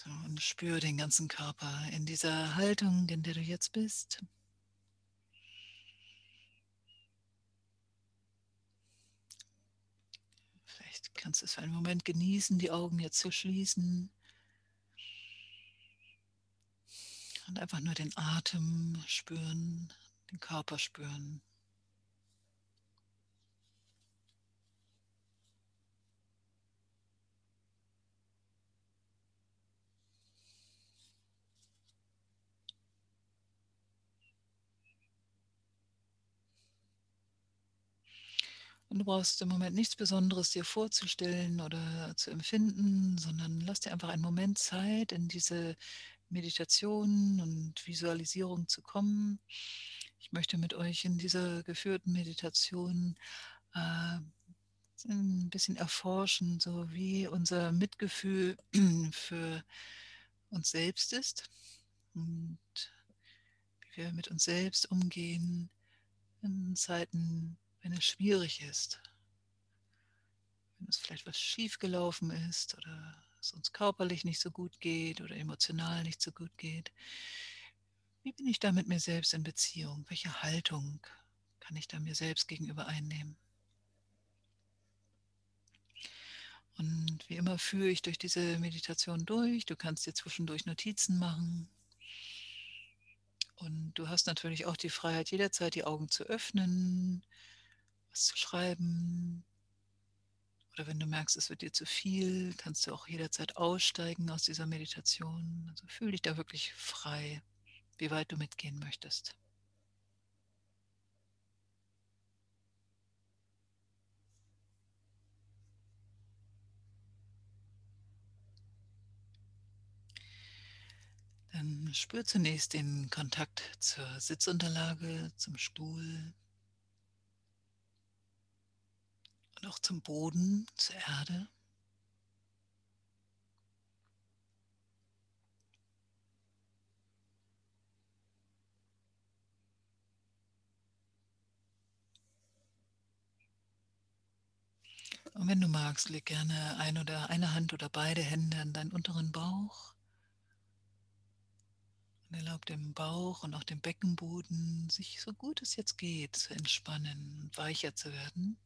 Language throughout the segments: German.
Und spür den ganzen Körper in dieser Haltung, in der du jetzt bist. Vielleicht kannst du es für einen Moment genießen, die Augen jetzt zu schließen und einfach nur den Atem spüren, den Körper spüren. Und du brauchst im Moment nichts Besonderes dir vorzustellen oder zu empfinden, sondern lass dir einfach einen Moment Zeit, in diese Meditation und Visualisierung zu kommen. Ich möchte mit euch in dieser geführten Meditation ein bisschen erforschen, so wie unser Mitgefühl für uns selbst ist und wie wir mit uns selbst umgehen in Zeiten, wenn es schwierig ist, wenn es vielleicht was schiefgelaufen ist oder es uns körperlich nicht so gut geht oder emotional nicht so gut geht. Wie bin ich da mit mir selbst in Beziehung? Welche Haltung kann ich da mir selbst gegenüber einnehmen? Und wie immer führe ich durch diese Meditation durch. Du kannst dir zwischendurch Notizen machen. Und du hast natürlich auch die Freiheit, jederzeit die Augen zu öffnen, was zu schreiben. Oder wenn du merkst, es wird dir zu viel, kannst du auch jederzeit aussteigen aus dieser Meditation. Also fühl dich da wirklich frei, wie weit du mitgehen möchtest. Dann spür zunächst den Kontakt zur Sitzunterlage, zum Stuhl und auch zum Boden, zur Erde. Und wenn du magst, leg gerne eine Hand oder beide Hände an deinen unteren Bauch und erlaub dem Bauch und auch dem Beckenboden, sich so gut es jetzt geht, zu entspannen und weicher zu werden.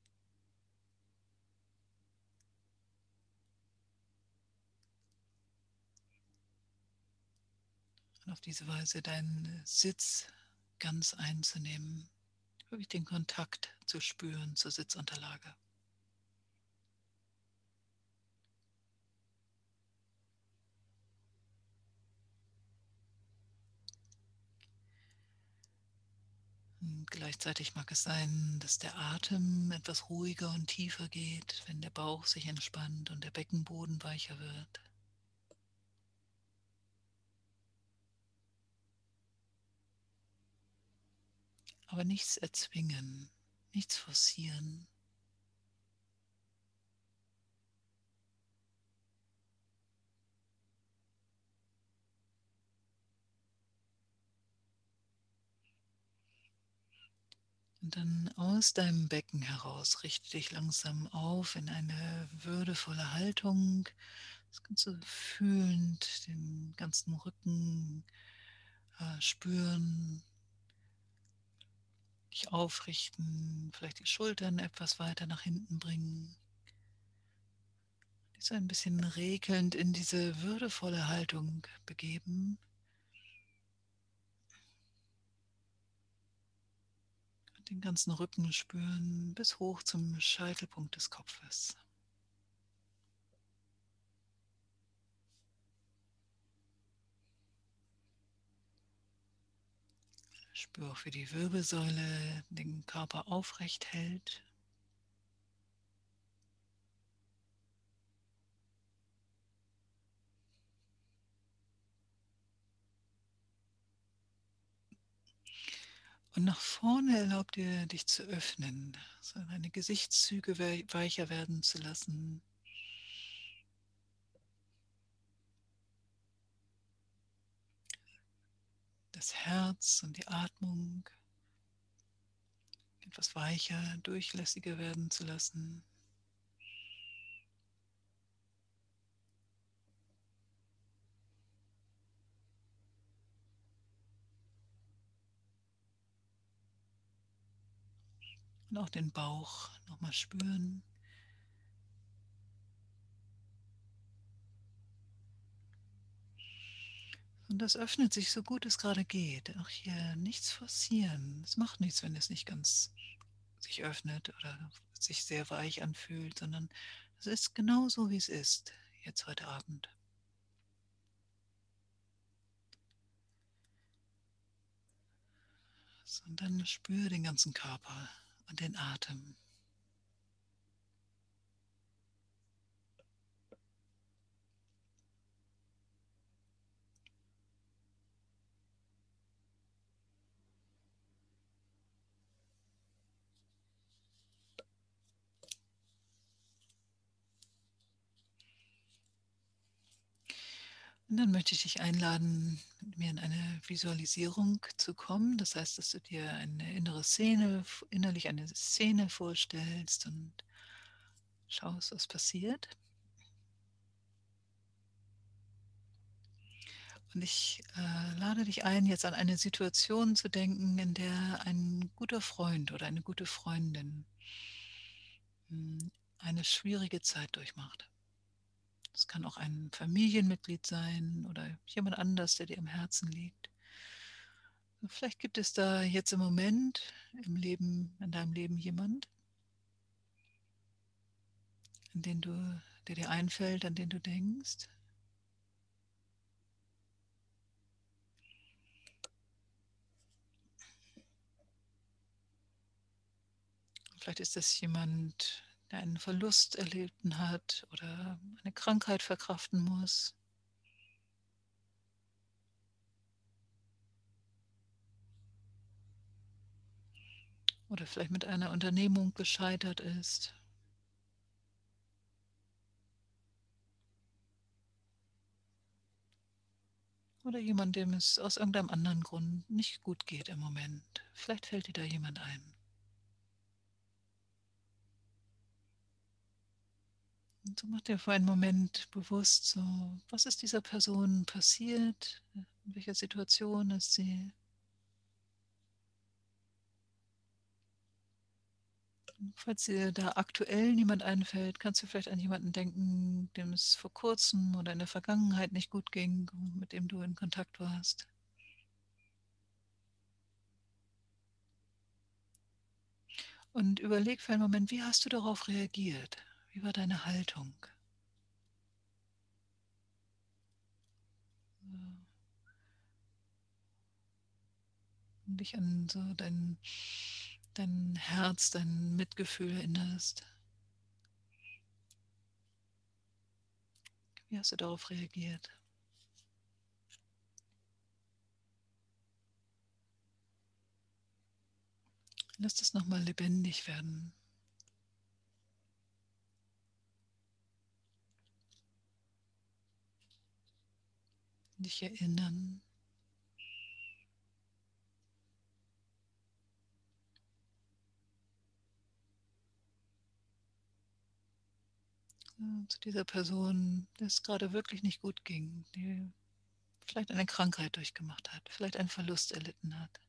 Und auf diese Weise deinen Sitz ganz einzunehmen, wirklich den Kontakt zu spüren zur Sitzunterlage. Und gleichzeitig mag es sein, dass der Atem etwas ruhiger und tiefer geht, wenn der Bauch sich entspannt und der Beckenboden weicher wird. Aber nichts erzwingen, nichts forcieren. Und dann aus deinem Becken heraus richte dich langsam auf in eine würdevolle Haltung. Das kannst du fühlend den ganzen Rücken spüren, dich aufrichten, vielleicht die Schultern etwas weiter nach hinten bringen. Dich so ein bisschen regelnd in diese würdevolle Haltung begeben. Und den ganzen Rücken spüren bis hoch zum Scheitelpunkt des Kopfes. Spür auch, wie die Wirbelsäule den Körper aufrecht hält. Und nach vorne erlaubt dir, dich zu öffnen, so deine Gesichtszüge weicher werden zu lassen. Das Herz und die Atmung etwas weicher, durchlässiger werden zu lassen. Und auch den Bauch nochmal spüren. Und das öffnet sich so gut es gerade geht. Auch hier nichts forcieren. Es macht nichts, wenn es nicht ganz sich öffnet oder sich sehr weich anfühlt, sondern es ist genau so, wie es ist, jetzt heute Abend. So, und dann spüre den ganzen Körper und den Atem. Und dann möchte ich dich einladen, mit mir in eine Visualisierung zu kommen. Das heißt, dass du dir eine innere Szene, innerlich eine Szene vorstellst und schaust, was passiert. Und ich lade dich ein, jetzt an eine Situation zu denken, in der ein guter Freund oder eine gute Freundin eine schwierige Zeit durchmacht. Es kann auch ein Familienmitglied sein oder jemand anders, der dir am Herzen liegt. Vielleicht gibt es da jetzt im Moment im Leben, in deinem Leben jemand, an den du, der dir einfällt, an den du denkst. Vielleicht ist das jemand, der einen Verlust erlitten hat oder eine Krankheit verkraften muss. Oder vielleicht mit einer Unternehmung gescheitert ist. Oder jemand, dem es aus irgendeinem anderen Grund nicht gut geht im Moment. Vielleicht fällt dir da jemand ein. Und so mach dir für einen Moment bewusst, so, was ist dieser Person passiert? In welcher Situation ist sie? Falls dir da aktuell niemand einfällt, kannst du vielleicht an jemanden denken, dem es vor kurzem oder in der Vergangenheit nicht gut ging, mit dem du in Kontakt warst. Und überleg für einen Moment, wie hast du darauf reagiert? Wie war deine Haltung? Und dich an so dein Herz, dein Mitgefühl erinnerst. Wie hast du darauf reagiert? Lass das nochmal lebendig werden. Dich erinnern. Zu dieser Person, der es gerade wirklich nicht gut ging, die vielleicht eine Krankheit durchgemacht hat, vielleicht einen Verlust erlitten hat.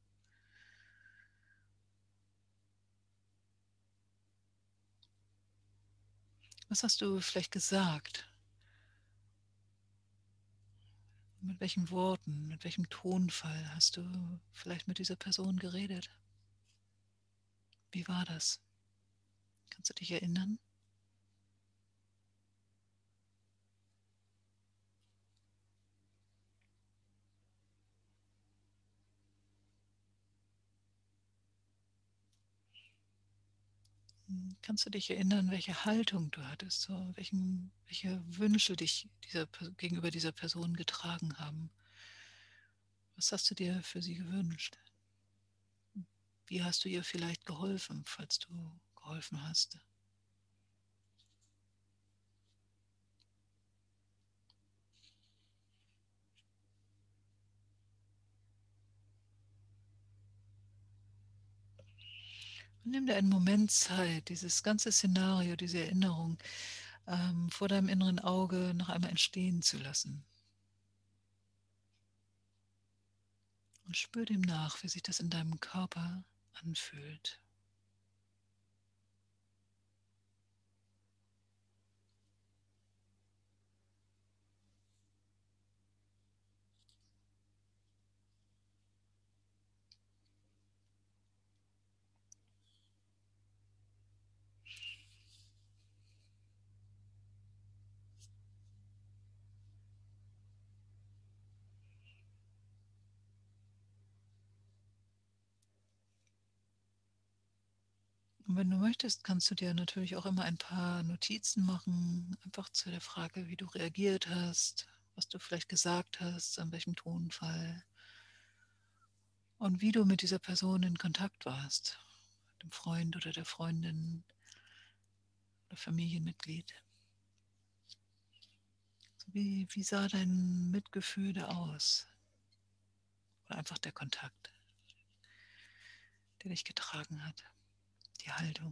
Was hast du vielleicht gesagt? Mit welchen Worten, mit welchem Tonfall hast du vielleicht mit dieser Person geredet? Wie war das? Kannst du dich erinnern? Kannst du dich erinnern, welche Haltung du hattest, so welche Wünsche dich gegenüber dieser Person getragen haben? Was hast du dir für sie gewünscht? Wie hast du ihr vielleicht geholfen, falls du geholfen hast? Und nimm dir einen Moment Zeit, dieses ganze Szenario, diese Erinnerung vor deinem inneren Auge noch einmal entstehen zu lassen. Und spür dem nach, wie sich das in deinem Körper anfühlt. Und wenn du möchtest, kannst du dir natürlich auch immer ein paar Notizen machen, einfach zu der Frage, wie du reagiert hast, was du vielleicht gesagt hast, an welchem Tonfall und wie du mit dieser Person in Kontakt warst, dem Freund oder der Freundin oder Familienmitglied. So wie sah dein Mitgefühl aus? Oder einfach der Kontakt, der dich getragen hat, die Haltung.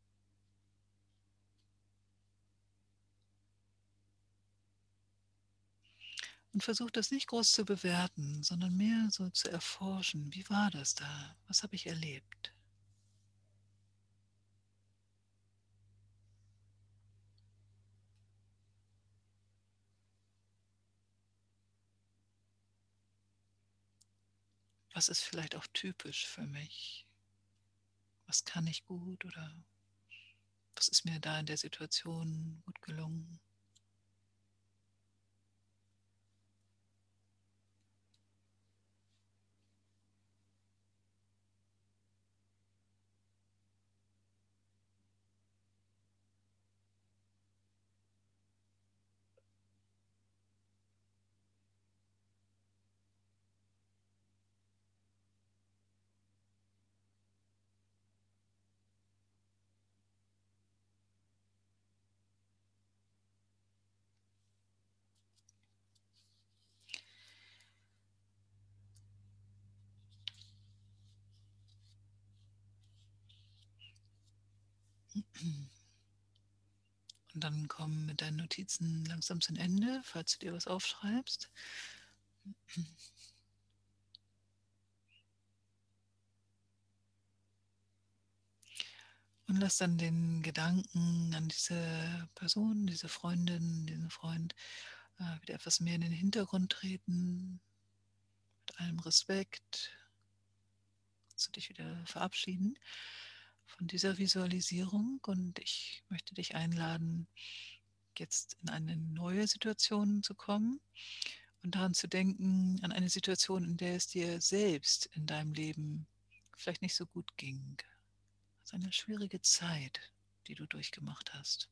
Und versuch das nicht groß zu bewerten, sondern mehr so zu erforschen. Wie war das da? Was habe ich erlebt? Was ist vielleicht auch typisch für mich? Was kann ich gut oder was ist mir da in der Situation gut gelungen? Und dann komm mit deinen Notizen langsam zum Ende, falls du dir was aufschreibst. Und lass dann den Gedanken an diese Person, diese Freundin, diesen Freund wieder etwas mehr in den Hintergrund treten, mit allem Respekt. Kannst du dich wieder verabschieden von dieser Visualisierung und ich möchte dich einladen, jetzt in eine neue Situation zu kommen und daran zu denken, an eine Situation, in der es dir selbst in deinem Leben vielleicht nicht so gut ging. Es ist eine schwierige Zeit, die du durchgemacht hast.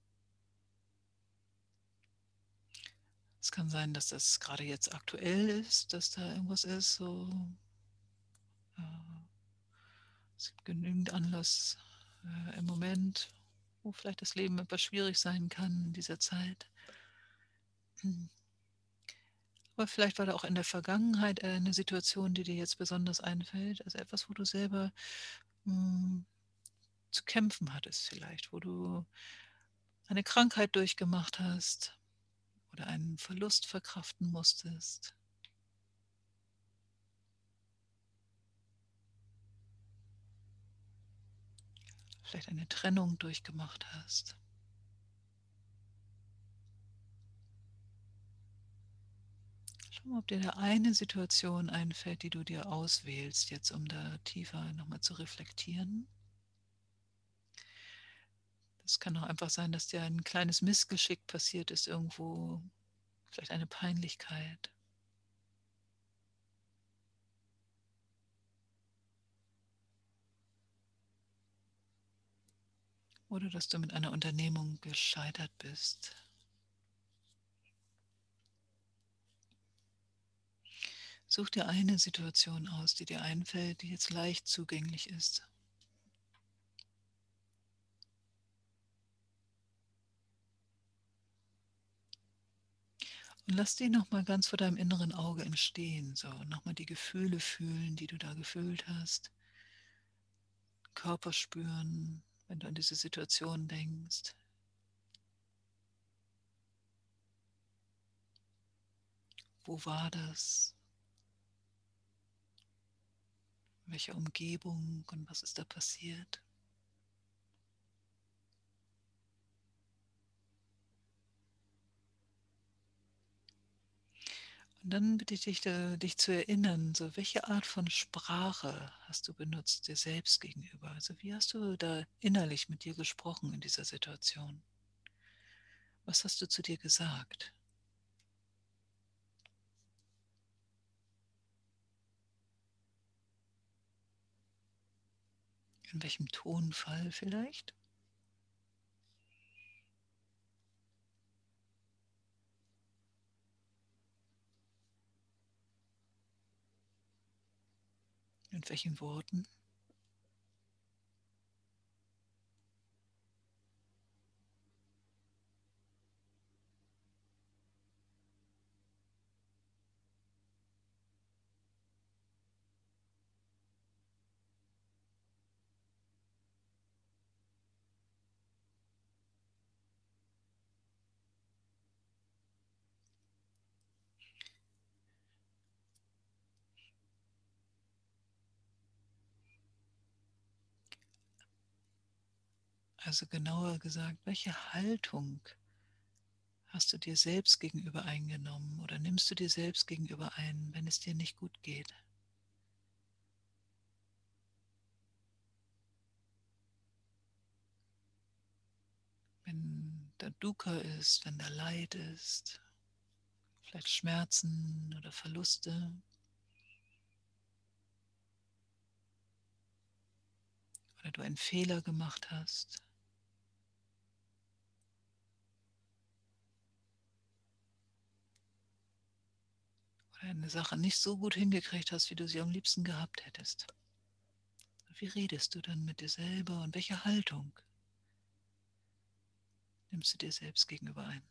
Es kann sein, dass das gerade jetzt aktuell ist, dass da irgendwas ist, so äh, es gibt genügend Anlass im Moment, wo vielleicht das Leben etwas schwierig sein kann in dieser Zeit. Aber vielleicht war da auch in der Vergangenheit eine Situation, die dir jetzt besonders einfällt, also etwas, wo du selber hm, zu kämpfen hattest vielleicht, wo du eine Krankheit durchgemacht hast oder einen Verlust verkraften musstest, vielleicht eine Trennung durchgemacht hast. Schau mal, ob dir da eine Situation einfällt, die du dir auswählst, jetzt um da tiefer nochmal zu reflektieren. Das kann auch einfach sein, dass dir ein kleines Missgeschick passiert ist irgendwo, vielleicht eine Peinlichkeit. Oder dass du mit einer Unternehmung gescheitert bist. Such dir eine Situation aus, die dir einfällt, die jetzt leicht zugänglich ist. Und lass die nochmal ganz vor deinem inneren Auge entstehen. So, nochmal die Gefühle fühlen, die du da gefühlt hast. Körper spüren, wenn du an diese Situation denkst. Wo war das? In welcher Umgebung und was ist da passiert? Und dann bitte ich dich, dich zu erinnern, so welche Art von Sprache hast du benutzt dir selbst gegenüber? Also wie hast du da innerlich mit dir gesprochen in dieser Situation? Was hast du zu dir gesagt? In welchem Tonfall vielleicht? Mit welchen Worten? Also genauer gesagt, welche Haltung hast du dir selbst gegenüber eingenommen oder nimmst du dir selbst gegenüber ein, wenn es dir nicht gut geht? Wenn da Dukkha ist, wenn da Leid ist, vielleicht Schmerzen oder Verluste oder du einen Fehler gemacht hast oder eine Sache nicht so gut hingekriegt hast, wie du sie am liebsten gehabt hättest. Wie redest du dann mit dir selber und welche Haltung nimmst du dir selbst gegenüber ein?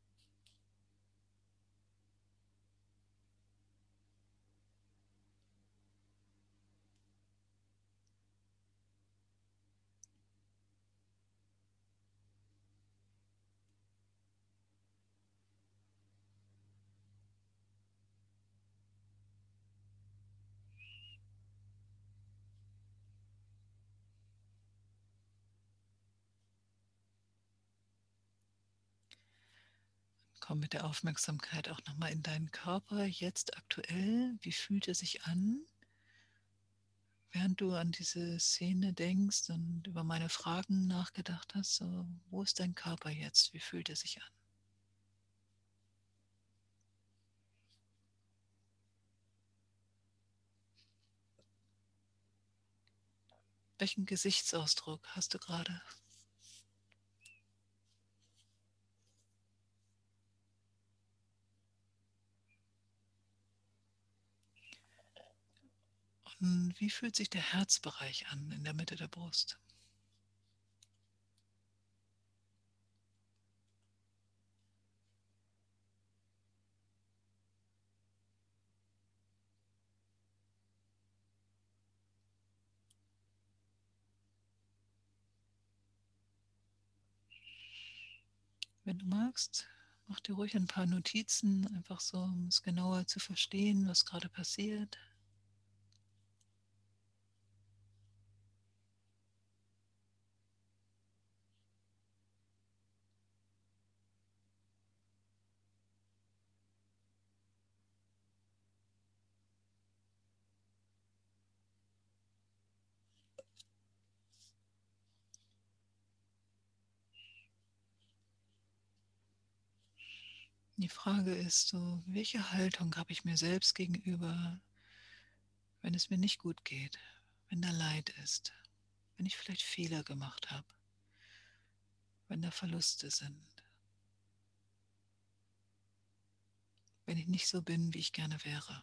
Komm mit der Aufmerksamkeit auch nochmal in deinen Körper, jetzt aktuell. Wie fühlt er sich an, während du an diese Szene denkst und über meine Fragen nachgedacht hast? So, wo ist dein Körper jetzt? Wie fühlt er sich an? Welchen Gesichtsausdruck hast du gerade? Und wie fühlt sich der Herzbereich an in der Mitte der Brust? Wenn du magst, mach dir ruhig ein paar Notizen, einfach so, um es genauer zu verstehen, was gerade passiert. Die Frage ist so, welche Haltung habe ich mir selbst gegenüber, wenn es mir nicht gut geht, wenn da Leid ist, wenn ich vielleicht Fehler gemacht habe, wenn da Verluste sind, wenn ich nicht so bin, wie ich gerne wäre.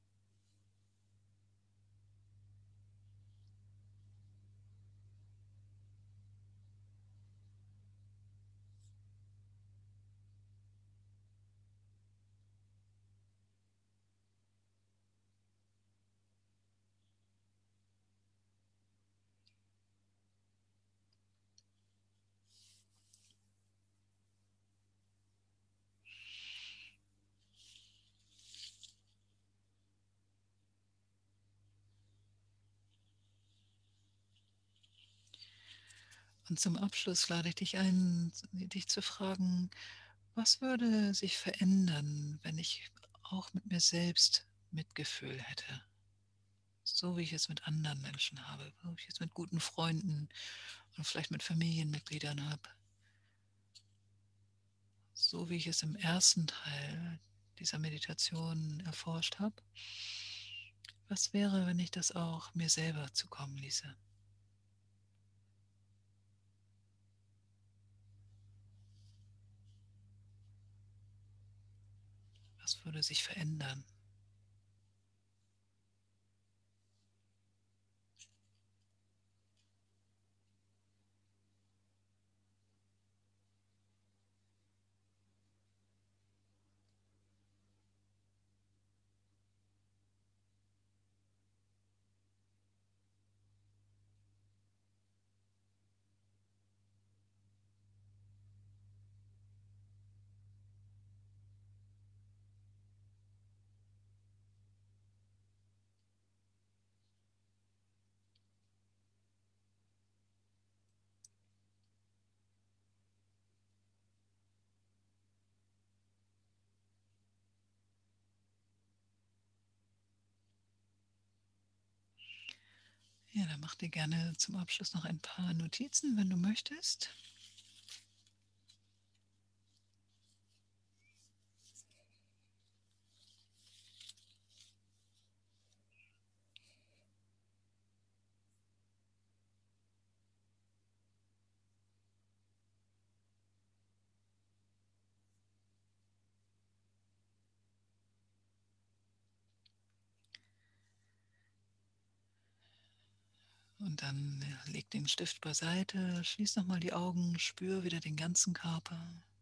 Und zum Abschluss lade ich dich ein, dich zu fragen, was würde sich verändern, wenn ich auch mit mir selbst Mitgefühl hätte? So wie ich es mit anderen Menschen habe, so wie ich es mit guten Freunden und vielleicht mit Familienmitgliedern habe. So wie ich es im ersten Teil dieser Meditation erforscht habe. Was wäre, wenn ich das auch mir selber zukommen ließe? Was würde sich verändern? Ja, dann mach dir gerne zum Abschluss noch ein paar Notizen, wenn du möchtest. Und dann leg den Stift beiseite, schließ nochmal die Augen, spür wieder den ganzen Körper.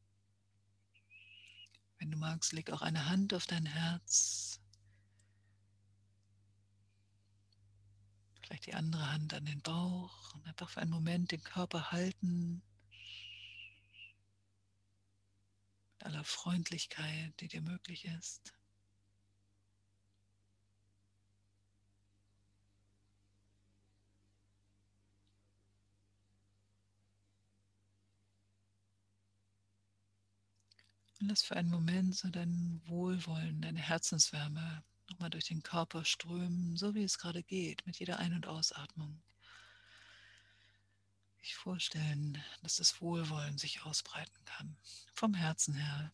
Wenn du magst, leg auch eine Hand auf dein Herz, vielleicht die andere Hand an den Bauch und einfach für einen Moment den Körper halten, mit aller Freundlichkeit, die dir möglich ist. Und lass für einen Moment so dein Wohlwollen, deine Herzenswärme nochmal durch den Körper strömen, so wie es gerade geht, mit jeder Ein- und Ausatmung. Sich vorstellen, dass das Wohlwollen sich ausbreiten kann, vom Herzen her.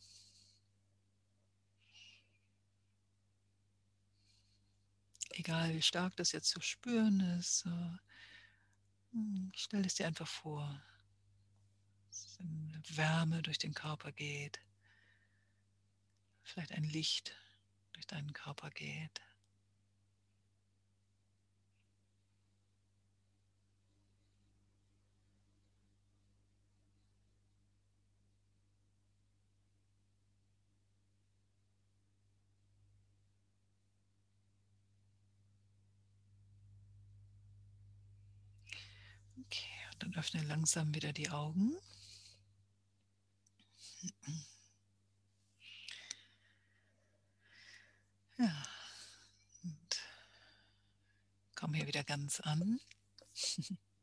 Egal wie stark das jetzt zu spüren ist, stell es dir einfach vor, dass eine Wärme durch den Körper geht, vielleicht ein Licht durch deinen Körper geht. Okay, und dann öffne langsam wieder die Augen. Ja, und komm hier wieder ganz an.